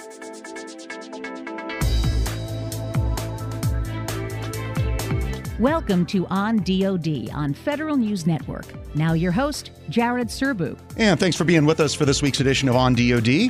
Welcome to On DoD on Federal News Network. Now your host, Jared Serbu. And thanks for being with us for this week's edition of On DoD.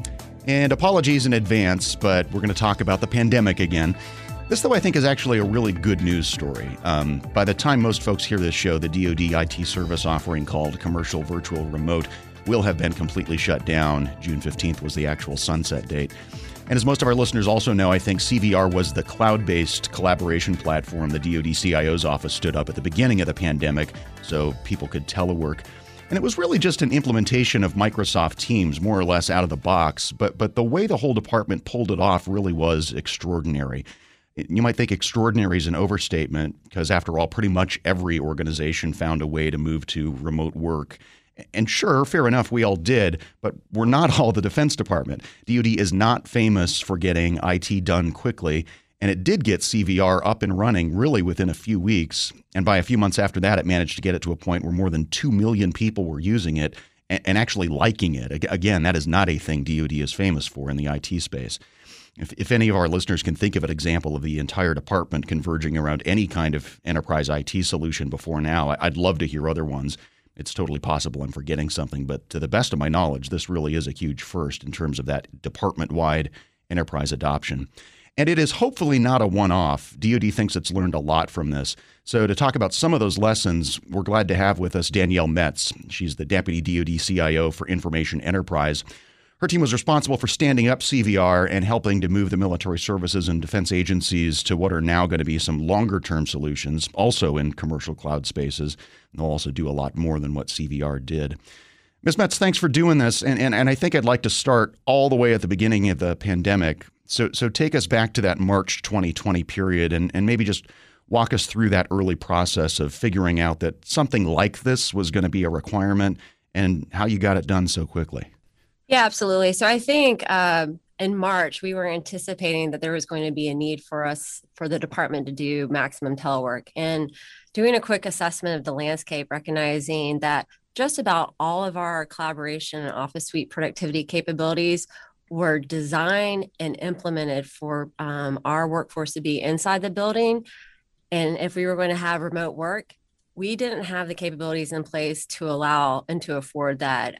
And apologies in advance, but we're going to talk about the pandemic again. This, though, I think is actually a really good news story. By the time most folks hear this show, the DoD IT service offering called Commercial Virtual Remote will have been completely shut down. June 15th was the actual sunset date. And as most of our listeners also know, I think CVR was the cloud-based collaboration platform the DoD CIO's office stood up at the beginning of the pandemic so people could telework. And it was really just an implementation of Microsoft Teams, more or less out of the box. But the way the whole department pulled it off really was extraordinary. You might think extraordinary is an overstatement because, after all, pretty much every organization found a way to move to remote work. And sure, fair enough, we all did, but we're not all the Defense Department. DoD is not famous for getting IT done quickly, and it did get CVR up and running really within a few weeks. And by a few months after that, it managed to get it to a point where more than 2 million people were using it and actually liking it. Again, that is not a thing DoD is famous for in the IT space. If any of our listeners can think of an example of the entire department converging around any kind of enterprise IT solution before now, I'd love to hear other ones. It's totally possible I'm forgetting something, but to the best of my knowledge, this really is a huge first in terms of that department-wide enterprise adoption. And it is hopefully not a one-off. DoD thinks it's learned a lot from this. So to talk about some of those lessons, we're glad to have with us Danielle Metz. She's the Deputy DoD CIO for Information Enterprise. Her team was responsible for standing up CVR and helping to move the military services and defense agencies to what are now going to be some longer-term solutions, also in commercial cloud spaces. And they'll also do a lot more than what CVR did. Ms. Metz, thanks for doing this. And I think I'd like to start all the way at the beginning of the pandemic. So take us back to that March 2020 period and maybe just walk us through that early process of figuring out that something like this was going to be a requirement and how you got it done so quickly. Yeah, absolutely. So I think in March, we were anticipating that there was going to be a need for the department to do maximum telework, and doing a quick assessment of the landscape, recognizing that just about all of our collaboration and office suite productivity capabilities were designed and implemented for our workforce to be inside the building. And if we were going to have remote work, we didn't have the capabilities in place to allow and to afford that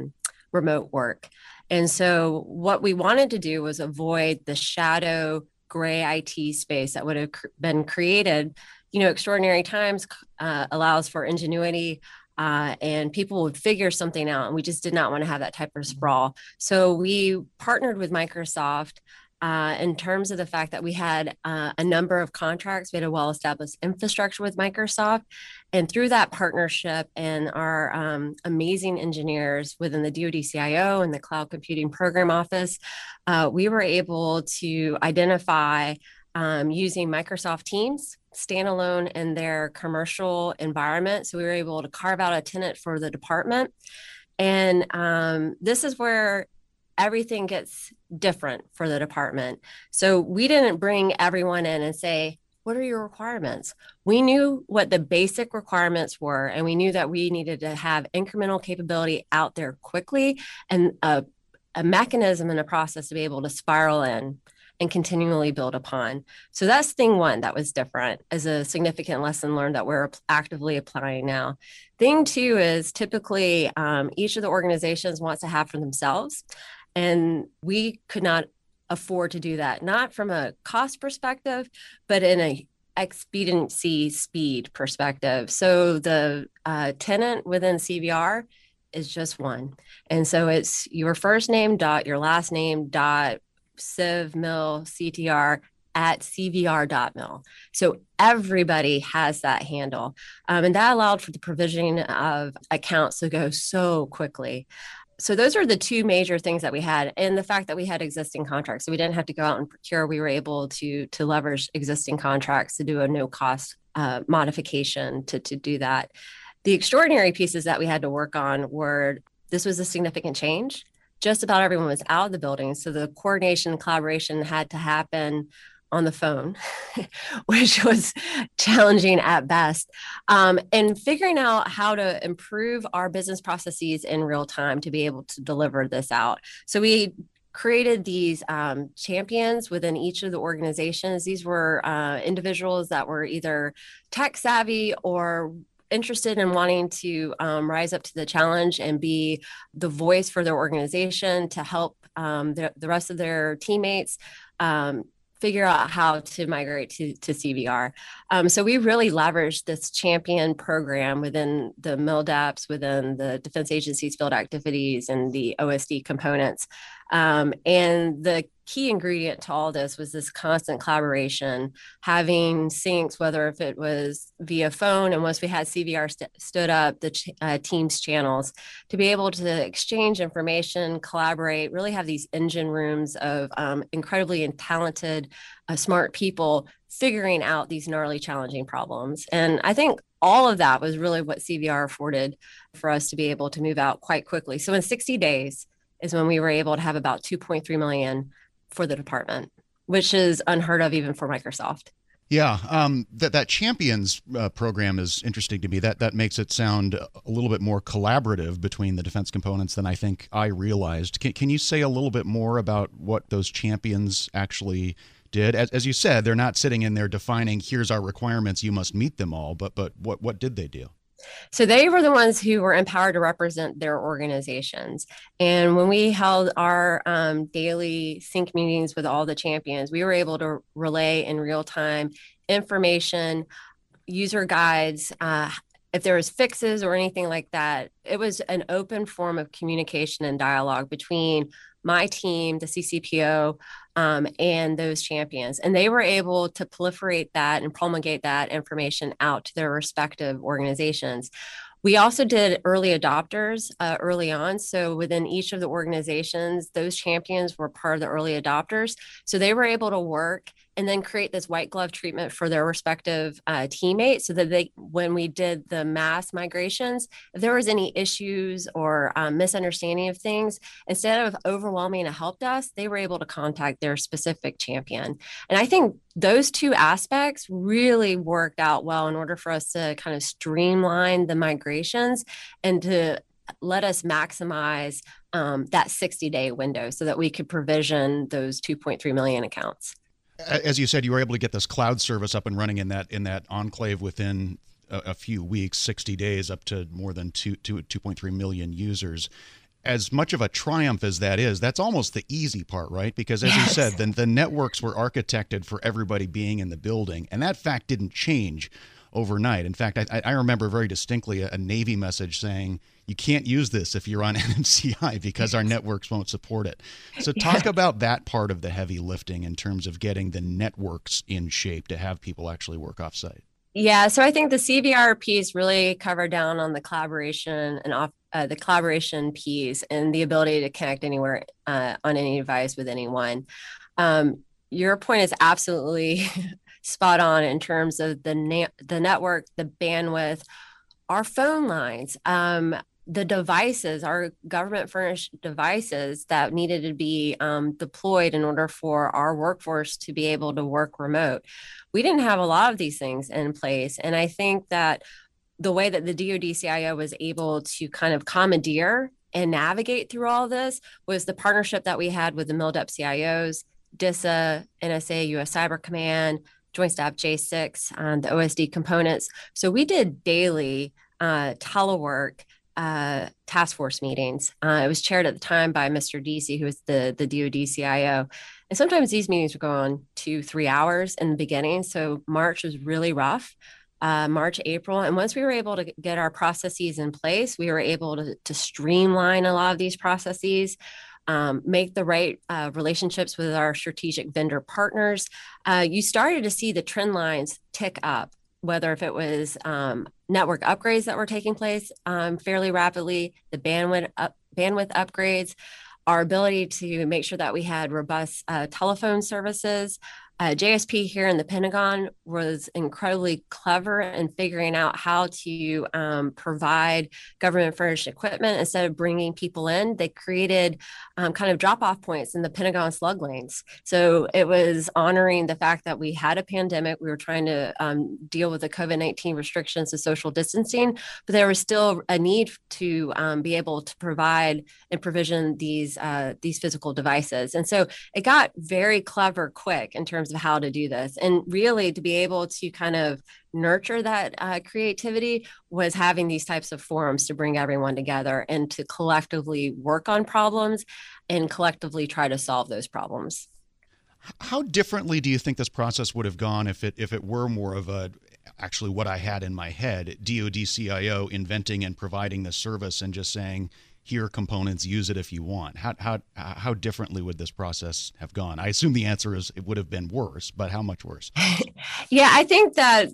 remote work. And so what we wanted to do was avoid the shadow gray IT space that would have been created. Extraordinary times allows for ingenuity and people would figure something out. And we just did not want to have that type of sprawl. So we partnered with Microsoft in terms of the fact that we had a number of contracts. We had a well-established infrastructure with Microsoft. And through that partnership and our amazing engineers within the DoD CIO and the Cloud Computing Program Office, we were able to identify using Microsoft Teams standalone in their commercial environment. So we were able to carve out a tenant for the department. And this is where everything gets different for the department. So we didn't bring everyone in and say, what are your requirements? We knew what the basic requirements were, and we knew that we needed to have incremental capability out there quickly and a mechanism and a process to be able to spiral in and continually build upon. So that's thing one that was different, as a significant lesson learned that we're actively applying now. Thing two is typically each of the organizations wants to have for themselves. And we could not afford to do that, not from a cost perspective, but in a expediency speed perspective. So the tenant within CVR is just one. And so it's your first name dot your last name dot civmilctr at cvr.mil. So everybody has that handle. And that allowed for the provisioning of accounts to go so quickly. So those are the two major things that we had, and the fact that we had existing contracts. So we didn't have to go out and procure. We were able to leverage existing contracts to do a no cost modification to do that. The extraordinary pieces that we had to work on were, this was a significant change. Just about everyone was out of the building. So the coordination and collaboration had to happen on the phone, which was challenging at best, and figuring out how to improve our business processes in real time to be able to deliver this out. So we created these champions within each of the organizations. These were individuals that were either tech savvy or interested in wanting to rise up to the challenge and be the voice for their organization to help the rest of their teammates figure out how to migrate to CVR. So we really leveraged this champion program within the MILDEPs, within the Defense Agency's field activities and the OSD components. And the key ingredient to all this was this constant collaboration, having syncs, whether if it was via phone, and once we had CVR stood up, the Teams channels, to be able to exchange information, collaborate, really have these engine rooms of incredibly talented, smart people figuring out these gnarly, challenging problems. And I think all of that was really what CVR afforded for us to be able to move out quite quickly. So in 60 days is when we were able to have about 2.3 million for the department, which is unheard of even for Microsoft. Yeah, that Champions program is interesting to me. That makes it sound a little bit more collaborative between the defense components than I think I realized. Can you say a little bit more about what those champions actually did? As you said, they're not sitting in there defining, here's our requirements, you must meet them all. But what did they do? So they were the ones who were empowered to represent their organizations. And when we held our daily sync meetings with all the champions, we were able to relay in real time information, user guides, if there was fixes or anything like that. It was an open form of communication and dialogue between my team, the CCPO, and those champions. And they were able to proliferate that and promulgate that information out to their respective organizations. We also did early adopters early on. So within each of the organizations, those champions were part of the early adopters. So they were able to work and then create this white glove treatment for their respective teammates so that when we did the mass migrations, if there was any issues or misunderstanding of things, instead of overwhelming a help desk, they were able to contact their specific champion. And I think those two aspects really worked out well in order for us to kind of streamline the migrations and to let us maximize that 60-day window so that we could provision those 2.3 million accounts. As you said, you were able to get this cloud service up and running in that enclave within a few weeks, 60 days, up to more than 2.3 million users. As much of a triumph as that is, that's almost the easy part, right? Because as you said, the networks were architected for everybody being in the building, and that fact didn't change overnight. In fact, I remember very distinctly a Navy message saying, you can't use this if you're on NMCI because our networks won't support it. So talk about that part of the heavy lifting in terms of getting the networks in shape to have people actually work offsite. Yeah, so I think the CVR piece really covered down on the collaboration and the collaboration piece and the ability to connect anywhere on any device with anyone. Your point is absolutely spot on in terms of the network, the bandwidth, our phone lines, the devices, our government furnished devices that needed to be deployed in order for our workforce to be able to work remote. We didn't have a lot of these things in place. And I think that the way that the DoD CIO was able to kind of commandeer and navigate through all this was the partnership that we had with the MILDEP CIOs, DISA, NSA, U.S. Cyber Command, Joint Staff J6, the OSD components. So we did daily telework task force meetings. It was chaired at the time by Mr. Deasy, who was the DoD CIO. And sometimes these meetings would go on 2-3 hours in the beginning. So March was really rough, March, April. And once we were able to get our processes in place, we were able to streamline a lot of these processes, make the right relationships with our strategic vendor partners. You started to see the trend lines tick up, whether if it was network upgrades that were taking place fairly rapidly, the bandwidth upgrades, our ability to make sure that we had robust telephone services. JSP here in the Pentagon was incredibly clever in figuring out how to provide government furnished equipment instead of bringing people in. They created kind of drop off points in the Pentagon slug lanes. So it was honoring the fact that we had a pandemic. We were trying to deal with the COVID-19 restrictions of social distancing, but there was still a need to be able to provide and provision these physical devices. And so it got very clever quick in terms of how to do this. And really to be able to kind of nurture that creativity was having these types of forums to bring everyone together and to collectively work on problems and collectively try to solve those problems. How differently do you think this process would have gone if it were more of a, actually what I had in my head, DoD CIO inventing and providing the service and just saying, here are components, use it if you want? How differently would this process have gone? I assume the answer is it would have been worse, but how much worse? Yeah, I think that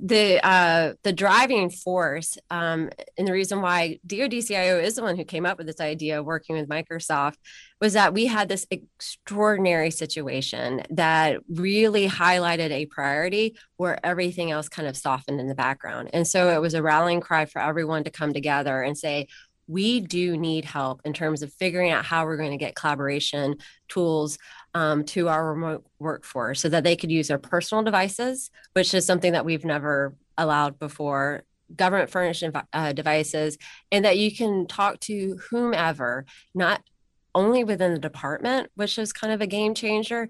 the driving force and the reason why DoD CIO is the one who came up with this idea working with Microsoft was that we had this extraordinary situation that really highlighted a priority where everything else kind of softened in the background. And so it was a rallying cry for everyone to come together and say, we do need help in terms of figuring out how we're going to get collaboration tools to our remote workforce so that they could use their personal devices, which is something that we've never allowed before, government furnished devices, and that you can talk to whomever, not only within the department, which is kind of a game changer,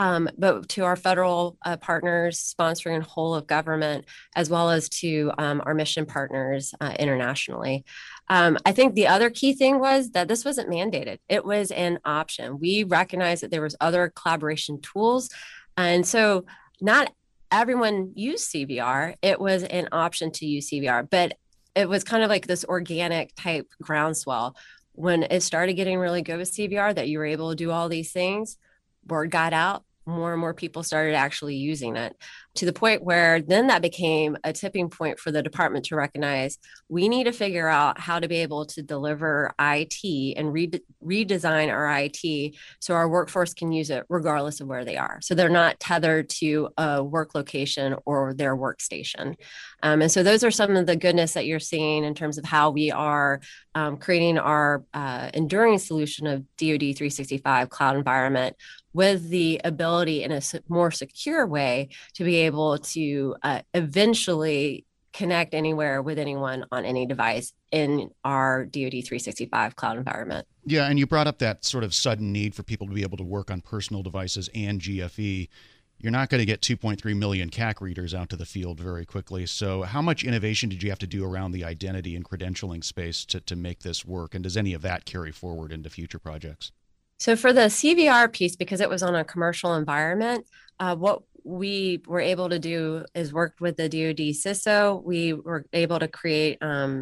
but to our federal partners sponsoring whole of government, as well as to our mission partners internationally. I think the other key thing was that this wasn't mandated. It was an option. We recognized that there was other collaboration tools. And so not everyone used CVR. It was an option to use CVR, but it was kind of like this organic type groundswell. When it started getting really good with CVR, that you were able to do all these things, word got out, more and more people started actually using it, to the point where then that became a tipping point for the department to recognize we need to figure out how to be able to deliver IT and redesign our IT so our workforce can use it regardless of where they are. So they're not tethered to a work location or their workstation. And so those are some of the goodness that you're seeing in terms of how we are creating our enduring solution of DoD 365 cloud environment with the ability in a more secure way to be able to eventually connect anywhere with anyone on any device in our DoD 365 cloud environment. Yeah, and you brought up that sort of sudden need for people to be able to work on personal devices and GFE. You're not going to get 2.3 million CAC readers out to the field very quickly. So how much innovation did you have to do around the identity and credentialing space to make this work? And does any of that carry forward into future projects? So for the CVR piece, because it was on a commercial environment, what we were able to do is work with the DoD CISO. We were able to create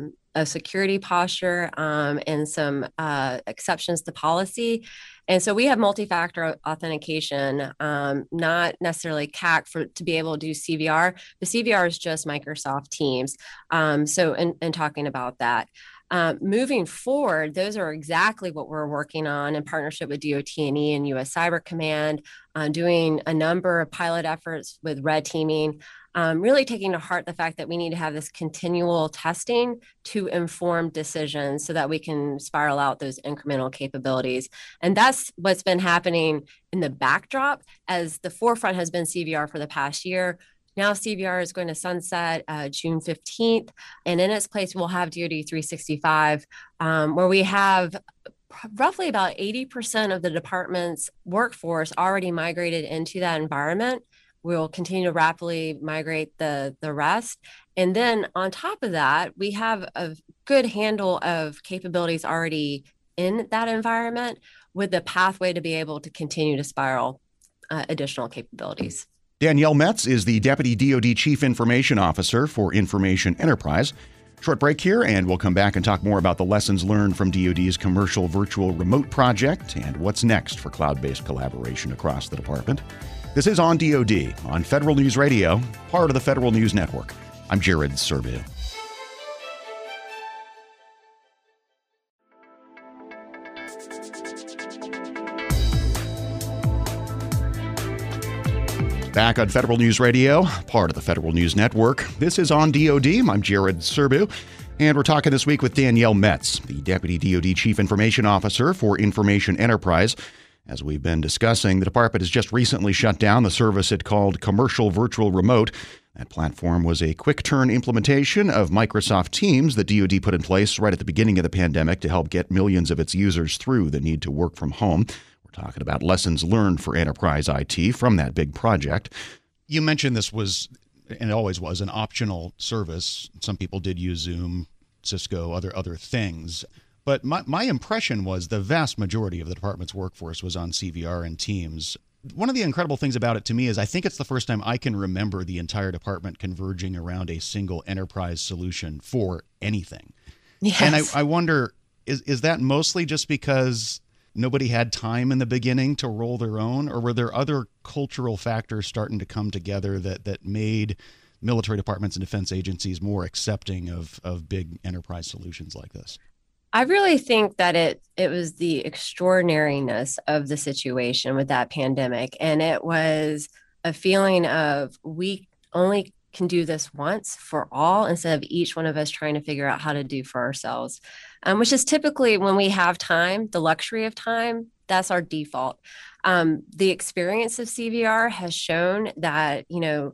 a security posture and some exceptions to policy. And so we have multi-factor authentication, not necessarily CAC to be able to do CVR. The CVR is just Microsoft Teams. So in talking about that. Moving forward, those are exactly what we're working on in partnership with DOT&E and U.S. Cyber Command, doing a number of pilot efforts with red teaming, really taking to heart the fact that we need to have this continual testing to inform decisions so that we can spiral out those incremental capabilities. And that's what's been happening in the backdrop, as the forefront has been CVR for the past year. Now CVR is going to sunset June 15th, and in its place, we'll have DoD 365, where we have roughly about 80% of the department's workforce already migrated into that environment. We'll continue to rapidly migrate the rest. And then on top of that, we have a good handle of capabilities already in that environment with the pathway to be able to continue to spiral additional capabilities. Danielle Metz is the Deputy DoD Chief Information Officer for Information Enterprise. Short break here, and we'll come back and talk more about the lessons learned from DoD's commercial virtual remote project and what's next for cloud-based collaboration across the department. This is On DoD on Federal News Radio, part of the Federal News Network. I'm Jared Serbu. Back on Federal News Radio, part of the Federal News Network. This is On DoD. I'm Jared Serbu, and we're talking this week with Danielle Metz, the Deputy DoD Chief Information Officer for Information Enterprise. As we've been discussing, the department has just recently shut down the service it called Commercial Virtual Remote. That platform was a quick-turn implementation of Microsoft Teams that DoD put in place right at the beginning of the pandemic to help get millions of its users through the need to work from home. We're talking about lessons learned for enterprise IT from that big project. You mentioned this was, and it always was, an optional service. Some people did use Zoom, Cisco, other things. But my impression was the vast majority of the department's workforce was on CVR and Teams. One of the incredible things about it to me is I think it's the first time I can remember the entire department converging around a single enterprise solution for anything. Yes. And I wonder, is that mostly just because nobody had time in the beginning to roll their own, or were there other cultural factors starting to come together that made military departments and defense agencies more accepting of big enterprise solutions like this? I really think that it was the extraordinariness of the situation with that pandemic. And it was a feeling of we only can do this once for all instead of each one of us trying to figure out how to do for ourselves, which is typically when we have time, the luxury of time, that's our default. The experience of CVR has shown that,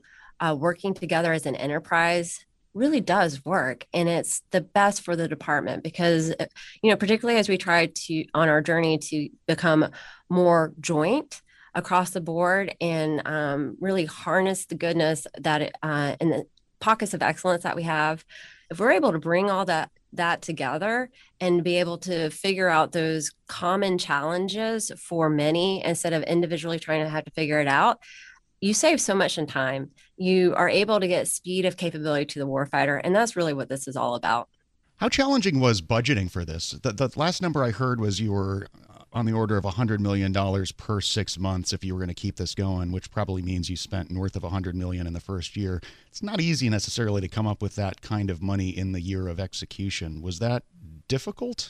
working together as an enterprise really does work. And it's the best for the department because, particularly as we try to, on our journey to become more joint across the board and really harness the goodness that and the pockets of excellence that we have, if we're able to bring all that together and be able to figure out those common challenges for many instead of individually trying to have to figure it out, you save so much in time. You are able to get speed of capability to the warfighter, and that's really what this is all about. How challenging was budgeting for this? The last number I heard was you were on the order of $100 million per 6 months if you were going to keep this going, which probably means you spent north of $100 million in the first year. It's not easy necessarily to come up with that kind of money in the year of execution. Was that difficult?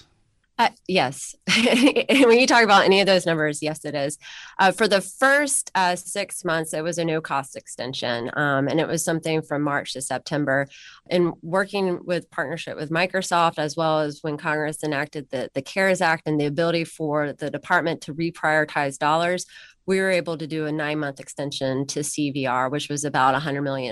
Yes. When you talk about any of those numbers, yes, it is. For the first 6 months, it was a no-cost extension, and it was something from March to September. And working with partnership with Microsoft, as well as when Congress enacted the CARES Act and the ability for the department to reprioritize dollars, we were able to do a 9-month extension to CVR, which was about $100 million.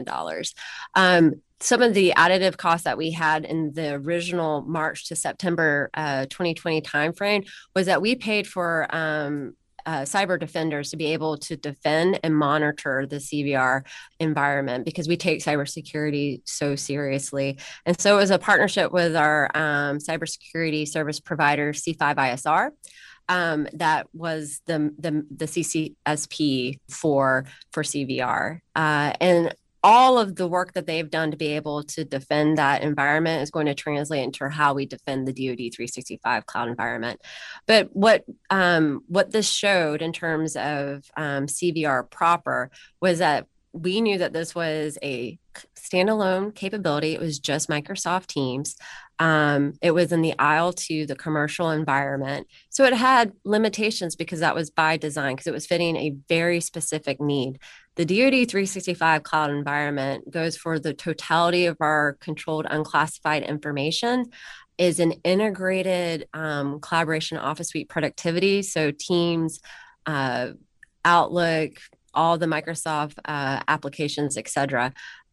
Some of the additive costs that we had in the original March to September 2020 timeframe was that we paid for cyber defenders to be able to defend and monitor the CVR environment because we take cybersecurity so seriously. And so it was a partnership with our cybersecurity service provider, C5ISR. That was the CCSP for CVR. And all of the work that they've done to be able to defend that environment is going to translate into how we defend the DoD 365 cloud environment. But what this showed in terms of CVR proper was that we knew that this was a standalone capability. It was just Microsoft Teams. It was in the aisle to the commercial environment. So it had limitations because that was by design, because it was fitting a very specific need. The DoD 365 cloud environment goes for the totality of our controlled unclassified information, is an integrated collaboration office suite productivity. So Teams, Outlook, all the Microsoft applications, et cetera,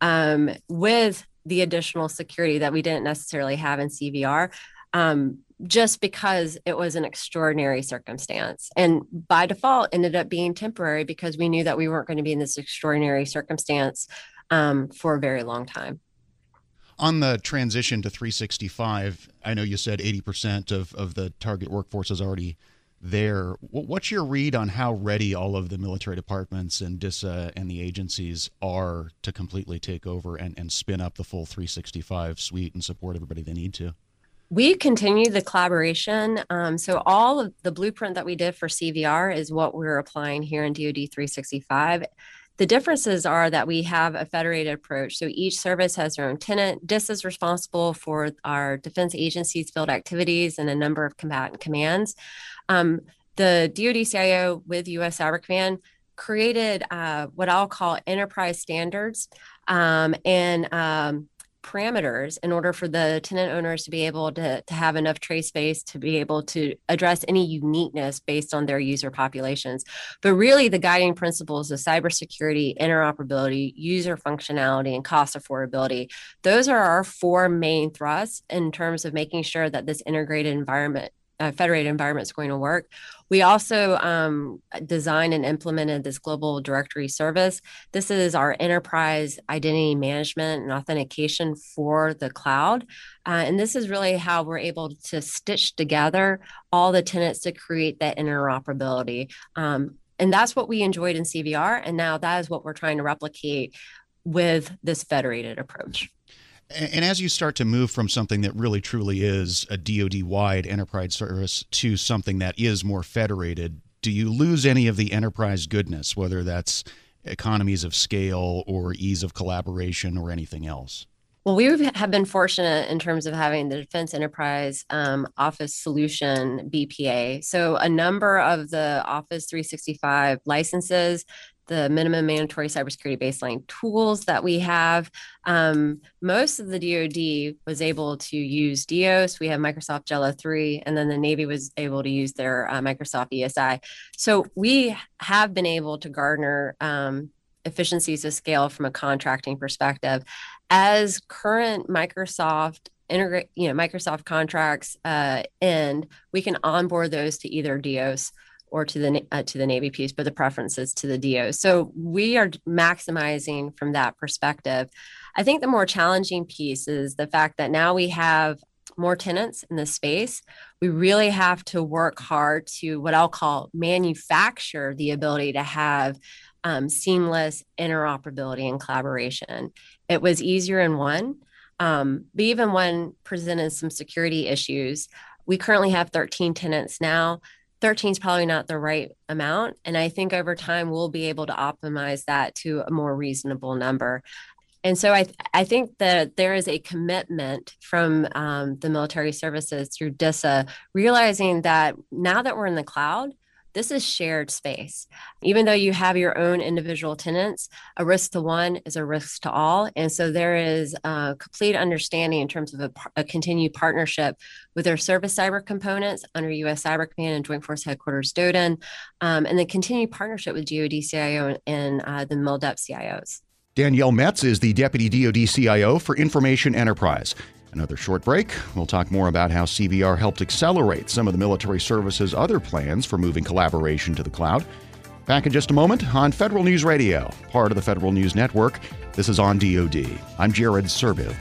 with the additional security that we didn't necessarily have in CVR, just because it was an extraordinary circumstance. And by default, ended up being temporary because we knew that we weren't going to be in this extraordinary circumstance for a very long time. On the transition to 365, I know you said 80% of the target workforce is already there. What's your read on how ready all of the military departments and DISA and the agencies are to completely take over and spin up the full 365 suite and support everybody they need to? We continue the collaboration. So all of the blueprint that we did for CVR is what we're applying here in DoD 365. The differences are that we have a federated approach. So each service has their own tenant. DISA is responsible for our defense agencies' field activities and a number of combatant commands. The DoD CIO with U.S. Cyber Command created what I'll call enterprise standards and parameters in order for the tenant owners to be able to have enough tray space to be able to address any uniqueness based on their user populations. But really, the guiding principles of cybersecurity, interoperability, user functionality, and cost affordability, those are our four main thrusts in terms of making sure that this integrated environment, federated environment is going to work. We also designed and implemented this global directory service. This is our enterprise identity management and authentication for the cloud. And this is really how we're able to stitch together all the tenants to create that interoperability. And that's what we enjoyed in CVR. And now that is what we're trying to replicate with this federated approach. And as you start to move from something that really truly is a DoD-wide enterprise service to something that is more federated, do you lose any of the enterprise goodness, whether that's economies of scale or ease of collaboration or anything else? Well, we have been fortunate in terms of having the Defense Enterprise Office Solution BPA. So a number of the Office 365 licenses, the minimum mandatory cybersecurity baseline tools that we have. Most of the DoD was able to use DEOS. We have Microsoft Jello 3, and then the Navy was able to use their Microsoft ESI. So we have been able to garner efficiencies of scale from a contracting perspective. As current Microsoft contracts end, we can onboard those to either DEOS or to the Navy piece, but the preference is to the DEOS. So we are maximizing from that perspective. I think the more challenging piece is the fact that now we have more tenants in the space. We really have to work hard to what I'll call manufacture the ability to have seamless interoperability and collaboration. It was easier in one, but even one presented some security issues. We currently have 13 tenants now. 13 is probably not the right amount. And I think over time, we'll be able to optimize that to a more reasonable number. And so I think that there is a commitment from the military services through DISA, realizing that now that we're in the cloud, this is shared space. Even though you have your own individual tenants, a risk to one is a risk to all. And so there is a complete understanding in terms of a continued partnership with their service cyber components under U.S. Cyber Command and Joint Force Headquarters DODIN, and the continued partnership with DoD CIO and the MILDEP CIOs. Danielle Metz is the Deputy DoD CIO for Information Enterprise. Another short break. We'll talk more about how CVR helped accelerate some of the military service's other plans for moving collaboration to the cloud. Back in just a moment on Federal News Radio, part of the Federal News Network. This is On DoD. I'm Jared Serbu.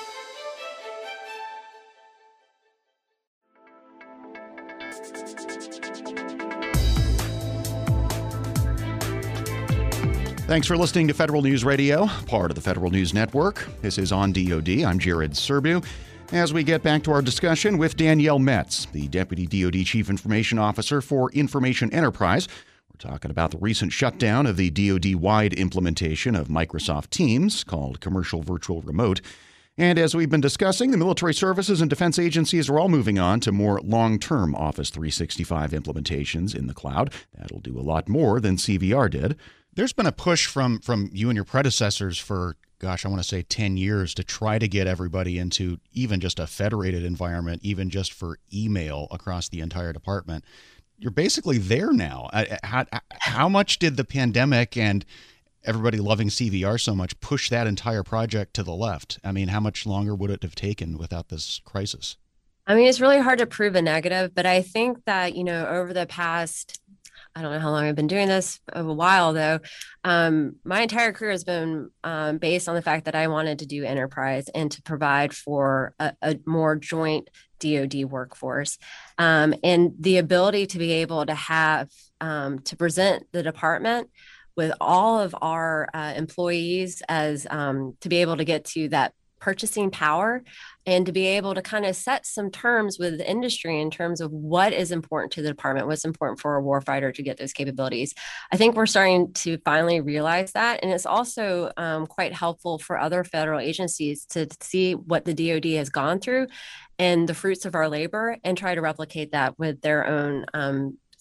Thanks for listening to Federal News Radio, part of the Federal News Network. This is On DoD. I'm Jared Serbu. As we get back to our discussion with Danielle Metz, the Deputy DoD Chief Information Officer for Information Enterprise, we're talking about the recent shutdown of the DoD-wide implementation of Microsoft Teams, called Commercial Virtual Remote. And as we've been discussing, the military services and defense agencies are all moving on to more long-term Office 365 implementations in the cloud. That'll do a lot more than CVR did. There's been a push from you and your predecessors for, I want to say 10 years to try to get everybody into even just a federated environment, even just for email across the entire department. You're basically there now. How much did the pandemic and everybody loving CVR so much push that entire project to the left? I mean, how much longer would it have taken without this crisis? I mean, it's really hard to prove a negative, but I think that, over the past, I don't know how long I've been doing this, a while though. My entire career has been based on the fact that I wanted to do enterprise and to provide for a more joint DoD workforce, and the ability to be able to have to present the department with all of our employees as to be able to get to that purchasing power and to be able to kind of set some terms with the industry in terms of what is important to the department, what's important for a warfighter to get those capabilities. I think we're starting to finally realize that. And it's also quite helpful for other federal agencies to see what the DoD has gone through and the fruits of our labor and try to replicate that with their own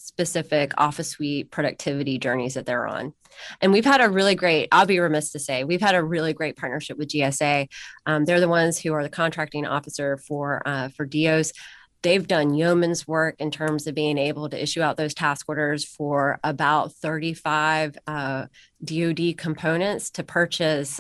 specific office suite productivity journeys that they're on. And we've had a really great, I'll be remiss to say, we've had a really great partnership with GSA. They're the ones who are the contracting officer for DOs. They've done yeoman's work in terms of being able to issue out those task orders for about 35 DoD components to purchase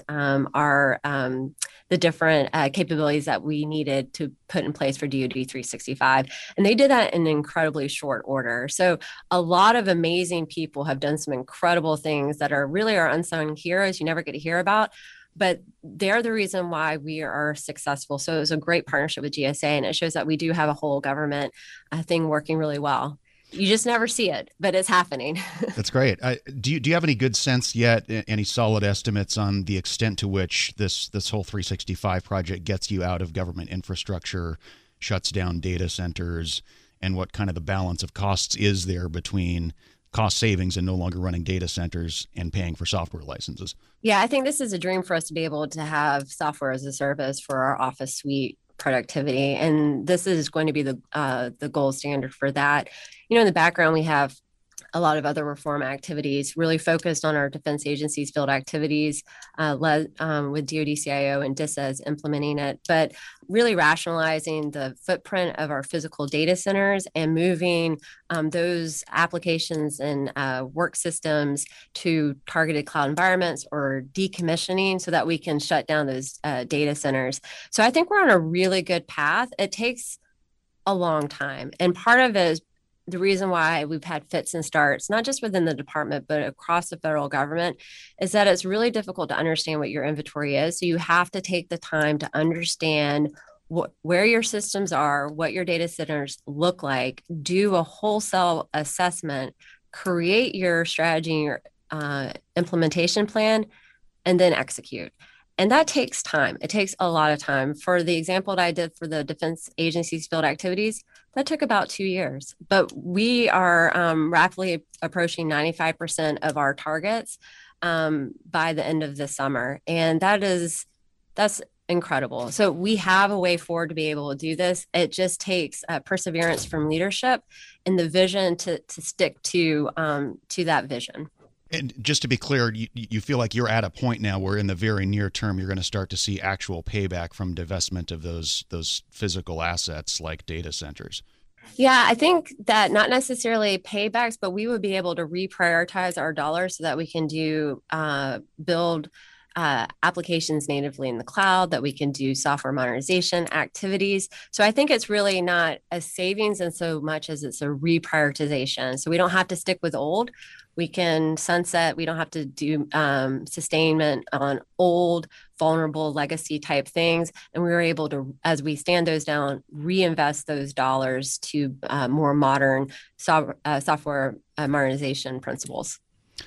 the different capabilities that we needed to put in place for DoD 365. And they did that in incredibly short order. So a lot of amazing people have done some incredible things that are really our unsung heroes you never get to hear about. But they're the reason why we are successful. So it was a great partnership with GSA, and it shows that we do have a whole government thing working really well. You just never see it, but it's happening. That's great. Do you have any good sense yet, any solid estimates on the extent to which this whole 365 project gets you out of government infrastructure, shuts down data centers, and what kind of the balance of costs is there between cost savings and no longer running data centers and paying for software licenses? Yeah, I think this is a dream for us to be able to have software as a service for our office suite productivity. And this is going to be the gold standard for that. In the background, we have a lot of other reform activities really focused on our defense agencies field activities, led with DoD CIO and DISA implementing it, but really rationalizing the footprint of our physical data centers and moving those applications and work systems to targeted cloud environments or decommissioning so that we can shut down those data centers. So I think we're on a really good path. It takes a long time. And part of it is the reason why we've had fits and starts, not just within the department, but across the federal government, is that it's really difficult to understand what your inventory is. So you have to take the time to understand where your systems are, what your data centers look like, do a wholesale assessment, create your strategy, your implementation plan, and then execute. And that takes time. It takes a lot of time. For the example that I did for the defense agencies field activities, that took about 2 years. But we are rapidly approaching 95% of our targets by the end of the summer. And that's incredible. So we have a way forward to be able to do this. It just takes perseverance from leadership and the vision to stick to that vision. And just to be clear, you feel like you're at a point now where in the very near term, you're going to start to see actual payback from divestment of those physical assets like data centers. Yeah, I think that not necessarily paybacks, but we would be able to reprioritize our dollars so that we can build applications natively in the cloud, that we can do software modernization activities. So I think it's really not a savings in so much as it's a reprioritization. So we don't have to stick with old. We can sunset. We don't have to do sustainment on old, vulnerable legacy type things. And we were able to, as we stand those down, reinvest those dollars to more modern software modernization principles.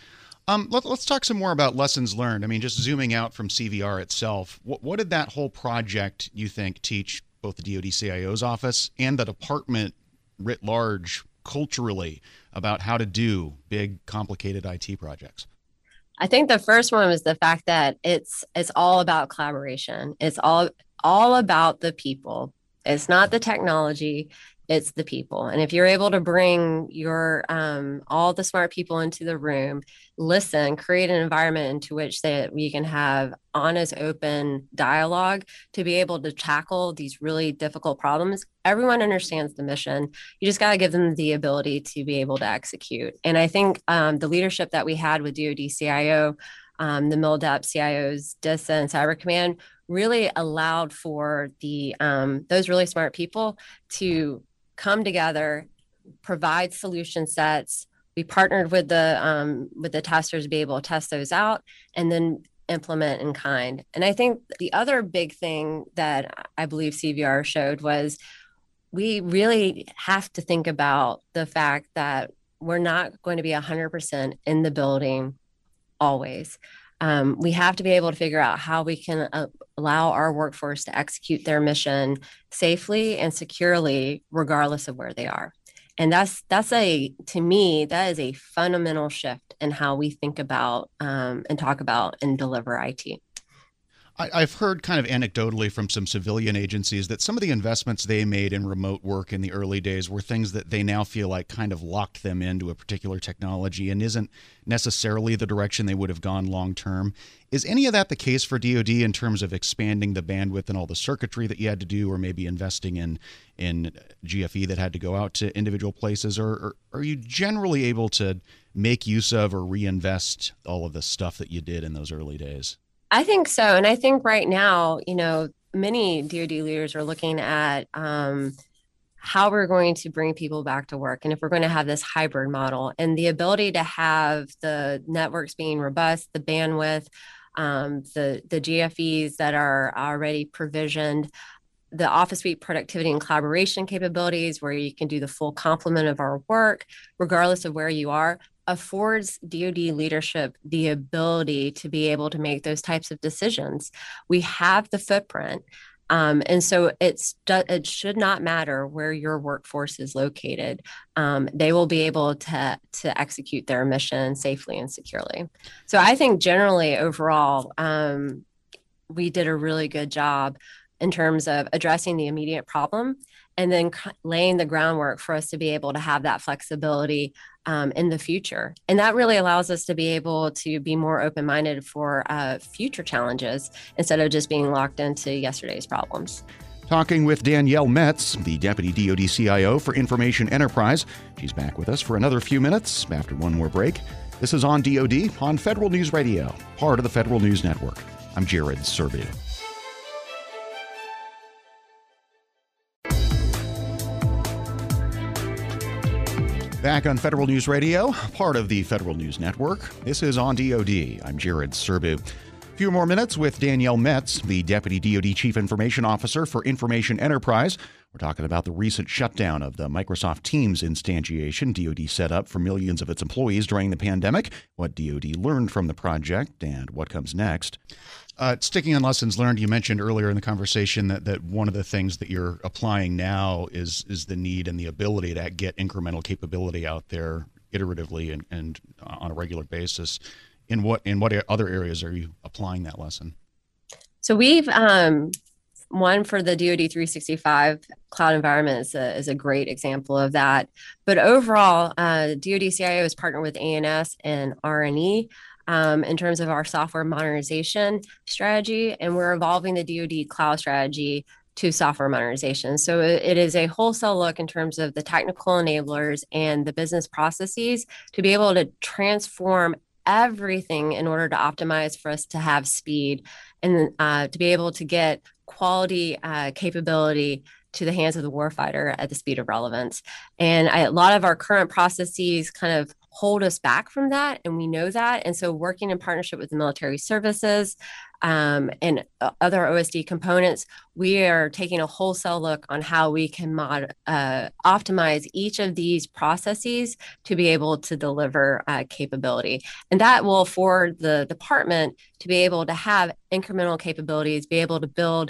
Let's talk some more about lessons learned. I mean, just zooming out from CVR itself, what did that whole project, you think, teach both the DoD CIO's office and the department writ large culturally about how to do big, complicated IT projects? I think the first one was the fact that it's all about collaboration. It's all about the people. It's not the technology. It's the people. And if you're able to bring your all the smart people into the room, listen, create an environment into which we can have honest, open dialogue to be able to tackle these really difficult problems, everyone understands the mission. You just got to give them the ability to be able to execute. And I think the leadership that we had with DoD CIO, the MILDEP CIOs, DISA, and Cyber Command really allowed for those really smart people to come together, provide solution sets. We partnered with the testers to be able to test those out and then implement in kind. And I think the other big thing that I believe CVR showed was we really have to think about the fact that we're not going to be 100% in the building always. We have to be able to figure out how we can allow our workforce to execute their mission safely and securely, regardless of where they are. And to me, that is a fundamental shift in how we think about and talk about and deliver IT. I've heard kind of anecdotally from some civilian agencies that some of the investments they made in remote work in the early days were things that they now feel like kind of locked them into a particular technology and isn't necessarily the direction they would have gone long term. Is any of that the case for DoD in terms of expanding the bandwidth and all the circuitry that you had to do, or maybe investing in GFE that had to go out to individual places? Or are you generally able to make use of or reinvest all of the stuff that you did in those early days? I think so. And I think right now, many DoD leaders are looking at how we're going to bring people back to work. And if we're going to have this hybrid model, and the ability to have the networks being robust, the bandwidth, the GFEs that are already provisioned, the Office Suite productivity and collaboration capabilities where you can do the full complement of our work, regardless of where you are, affords DoD leadership the ability to be able to make those types of decisions. We have the footprint. And so it should not matter where your workforce is located. They will be able to execute their mission safely and securely. So I think generally overall, we did a really good job in terms of addressing the immediate problem and then laying the groundwork for us to be able to have that flexibility in the future. And that really allows us to be able to be more open-minded for future challenges instead of just being locked into yesterday's problems. Talking with Danielle Metz, the Deputy DoD CIO for Information Enterprise. She's back with us for another few minutes after one more break. This is On DoD on Federal News Radio, part of the Federal News Network. I'm Jared Serbu. Back on Federal News Radio, part of the Federal News Network. This is On DoD. I'm Jared Serbu. A few more minutes with Danielle Metz, the Deputy DoD Chief Information Officer for Information Enterprise. We're talking about the recent shutdown of the Microsoft Teams instantiation DoD set up for millions of its employees during the pandemic, what DoD learned from the project, and what comes next. Sticking on lessons learned, you mentioned earlier in the conversation that one of the things that you're applying now is the need and the ability to get incremental capability out there iteratively and on a regular basis. In what other areas are you applying that lesson? So we've one for the DoD 365 cloud environment is a great example of that. But overall, DoD CIO has partnered with ANS and R&E in terms of our software modernization strategy, and we're evolving the DoD cloud strategy to software modernization. So it is a wholesale look in terms of the technical enablers and the business processes to be able to transform everything in order to optimize for us to have speed and to be able to get quality capability to the hands of the warfighter at the speed of relevance. And a lot of our current processes kind of hold us back from that, and we know that. And so working in partnership with the military services and other OSD components, we are taking a wholesale look on how we can optimize each of these processes to be able to deliver capability. And that will afford the department to be able to have incremental capabilities, be able to build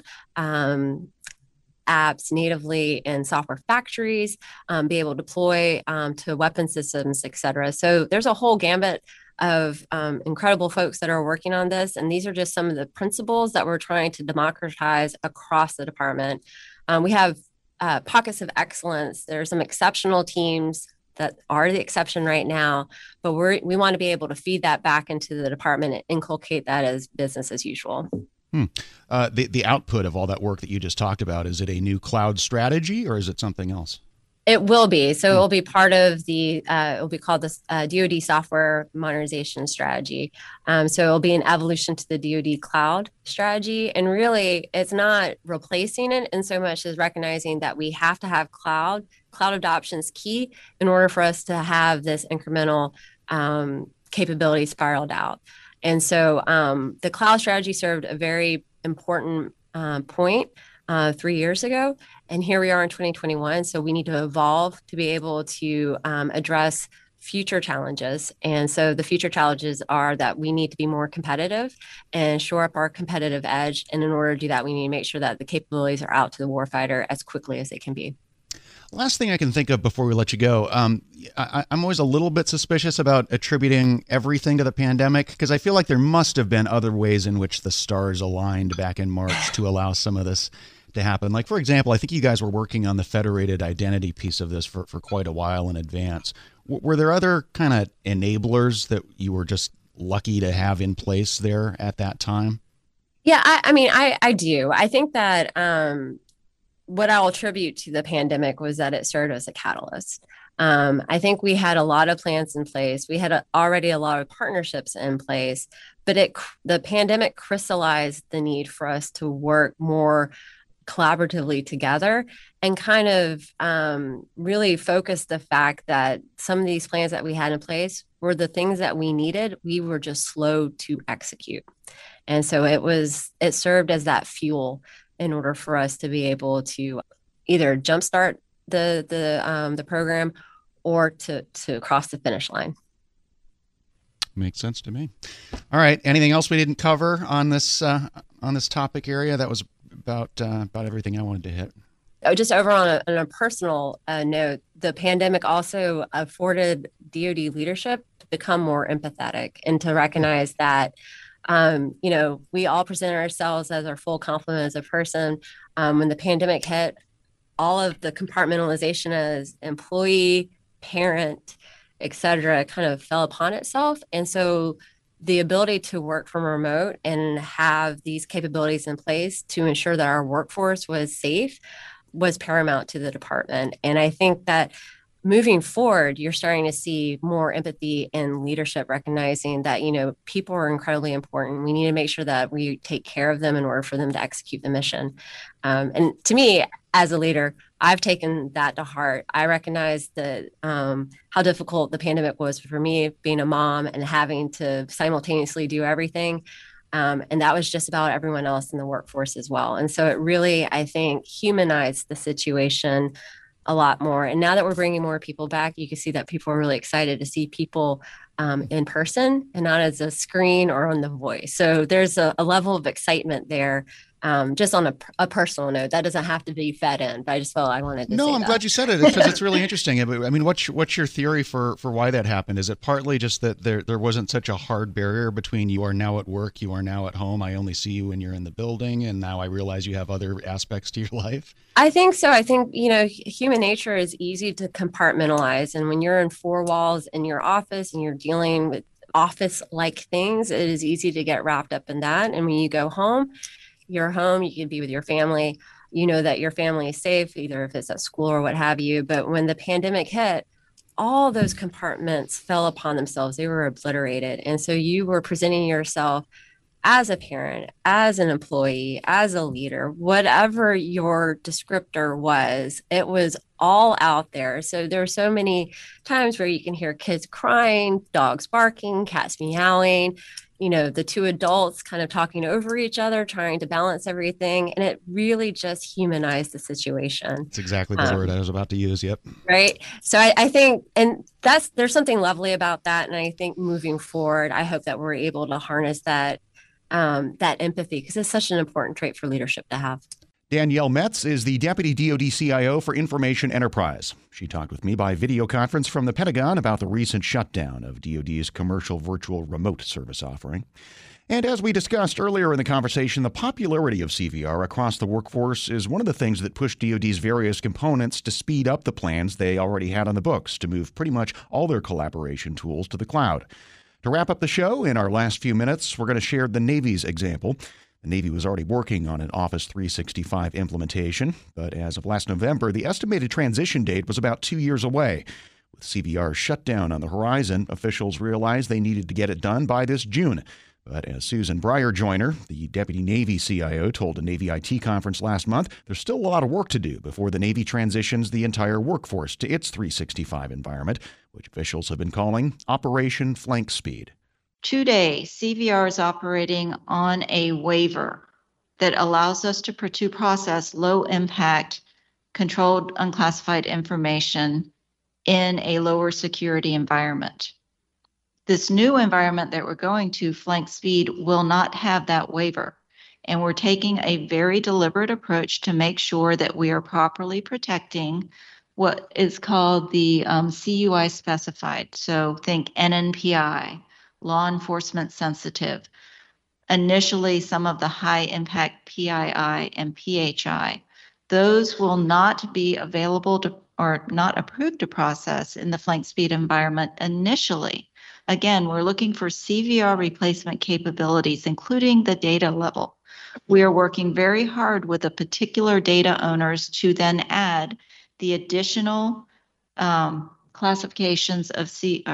apps natively in software factories, be able to deploy to weapon systems, et cetera. So there's a whole gambit of incredible folks that are working on this. And these are just some of the principles that we're trying to democratize across the department. We have pockets of excellence. There are some exceptional teams that are the exception right now, but we want to be able to feed that back into the department and inculcate that as business as usual. The output of all that work that you just talked about, is it a new cloud strategy or is it something else? It will be. So it will be part of it will be called the DoD software modernization strategy. So it will be an evolution to the DoD cloud strategy. And really, it's not replacing it in so much as recognizing that we have to have cloud adoption is key in order for us to have this incremental capability spiraled out. And so the cloud strategy served a very important point 3 years ago. And here we are in 2021. So we need to evolve to be able to address future challenges. And so the future challenges are that we need to be more competitive and shore up our competitive edge. And in order to do that, we need to make sure that the capabilities are out to the warfighter as quickly as they can be. Last thing I can think of before we let you go, I'm always a little bit suspicious about attributing everything to the pandemic, because I feel like there must have been other ways in which the stars aligned back in March to allow some of this to happen. Like, for example, I think you guys were working on the federated identity piece of this for quite a while in advance. Were there other kind of enablers that you were just lucky to have in place there at that time? Yeah, I do. I think that what I'll attribute to the pandemic was that it served as a catalyst. I think we had a lot of plans in place. We had already a lot of partnerships in place, but the pandemic crystallized the need for us to work more collaboratively together and kind of really focus the fact that some of these plans that we had in place were the things that we needed. We were just slow to execute. And so it served as that fuel in order for us to be able to either jumpstart the program or to cross the finish line. Makes sense to me. All right. Anything else we didn't cover on this topic area? That was about everything I wanted to hit. Just over on a personal note, the pandemic also afforded DoD leadership to become more empathetic and to recognize that we all present ourselves as our full complement as a person. When the pandemic hit, all of the compartmentalization as employee, parent, et cetera, kind of fell upon itself. And so the ability to work from remote and have these capabilities in place to ensure that our workforce was safe was paramount to the department. And I think that moving forward, you're starting to see more empathy and leadership recognizing that, people are incredibly important. We need to make sure that we take care of them in order for them to execute the mission. And to me, as a leader, I've taken that to heart. I recognize that how difficult the pandemic was for me, being a mom and having to simultaneously do everything. And that was just about everyone else in the workforce as well. And so it really, I think, humanized the situation a lot more. And now that we're bringing more people back, you can see that people are really excited to see people in person and not as a screen or on the voice. So there's a level of excitement there. Just on a personal note, that doesn't have to be fed in, but I just felt I wanted to say No, I'm that. glad you said it because it's really interesting. I mean, what's your theory for why that happened? Is it partly just that there wasn't such a hard barrier between you are now at work, you are now at home, I only see you when you're in the building, and now I realize you have other aspects to your life? I think so. I think, human nature is easy to compartmentalize. And when you're in four walls in your office and you're dealing with office-like things, it is easy to get wrapped up in that. And when you go home, you're home, you can be with your family, that your family is safe, either if it's at school or what have you. But when the pandemic hit, all those compartments fell upon themselves. They were obliterated. And so you were presenting yourself as a parent, as an employee, as a leader, whatever your descriptor was, it was all out there. So there are so many times where you can hear kids crying, dogs barking, cats meowing, the two adults kind of talking over each other, trying to balance everything. And it really just humanized the situation. That's exactly the word I was about to use. Yep. Right. So I think, and there's something lovely about that. And I think moving forward, I hope that we're able to harness that empathy, because it's such an important trait for leadership to have. Danielle Metz is the Deputy DoD CIO for Information Enterprise. She talked with me by video conference from the Pentagon about the recent shutdown of DoD's commercial virtual remote service offering. And as we discussed earlier in the conversation, the popularity of CVR across the workforce is one of the things that pushed DoD's various components to speed up the plans they already had on the books to move pretty much all their collaboration tools to the cloud. To wrap up the show, in our last few minutes, we're going to share the Navy's example. The Navy was already working on an Office 365 implementation, but as of last November, the estimated transition date was about 2 years away. With CVR's shutdown on the horizon, officials realized they needed to get it done by this June. But as Susan Breyer Joyner, the Deputy Navy CIO, told a Navy IT conference last month, there's still a lot of work to do before the Navy transitions the entire workforce to its 365 environment, which officials have been calling Operation Flank Speed. Today, CVR is operating on a waiver that allows us to process low-impact, controlled, unclassified information in a lower security environment. This new environment that we're going to, Flank Speed, will not have that waiver. And we're taking a very deliberate approach to make sure that we are properly protecting what is called the CUI specified. So think NNPI, law enforcement sensitive. Initially, some of the high impact PII and PHI. Those will not be available to or not approved to process in the flank speed environment initially. Again, we're looking for CVR replacement capabilities, including the data level. We are working very hard with the particular data owners to then add the additional classifications of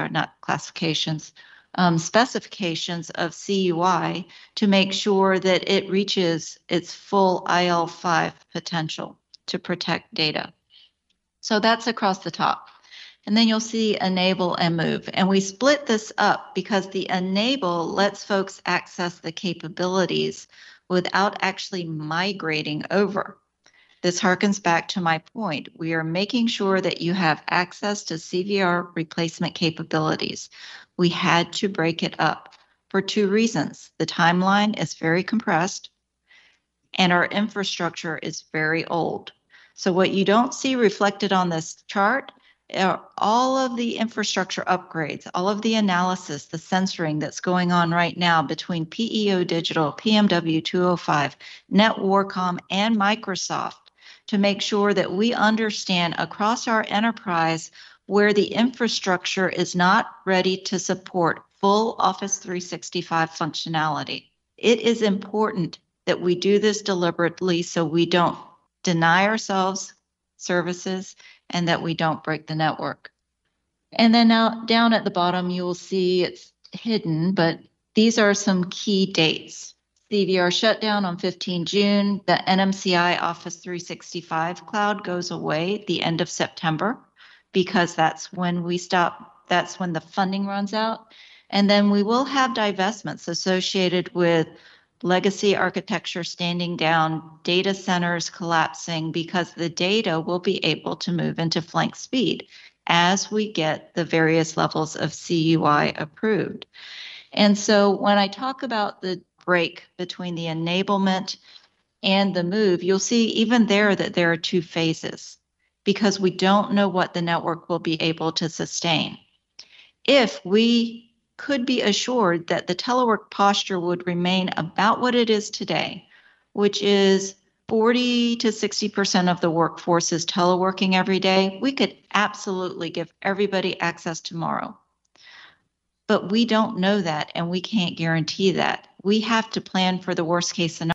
specifications of CUI to make sure that it reaches its full IL5 potential to protect data. So that's across the top. And then you'll see enable and move. And we split this up because the enable lets folks access the capabilities without actually migrating over. This harkens back to my point. We are making sure that you have access to CVR replacement capabilities. We had to break it up for two reasons. The timeline is very compressed and our infrastructure is very old. So what you don't see reflected on this chart are all of the infrastructure upgrades, all of the analysis, the censoring that's going on right now between PEO Digital, PMW 205, NetWarcom, and Microsoft to make sure that we understand across our enterprise where the infrastructure is not ready to support full Office 365 functionality. It is important that we do this deliberately so we don't deny ourselves services and that we don't break the network. And then now down at the bottom, you will see it's hidden, but these are some key dates. CVR shutdown on 15 June. The NMCI Office 365 cloud goes away at the end of September because that's when we stop, that's when the funding runs out. And then we will have divestments associated with legacy architecture standing down, data centers collapsing, because the data will be able to move into flank speed as we get the various levels of CUI approved. And so when I talk about the break between the enablement and the move, you'll see even there that there are two phases because we don't know what the network will be able to sustain. If we could be assured that the telework posture would remain about what it is today, which is 40 to 60% of the workforce is teleworking every day, we could absolutely give everybody access tomorrow. But we don't know that, and we can't guarantee that. We have to plan for the worst case scenario.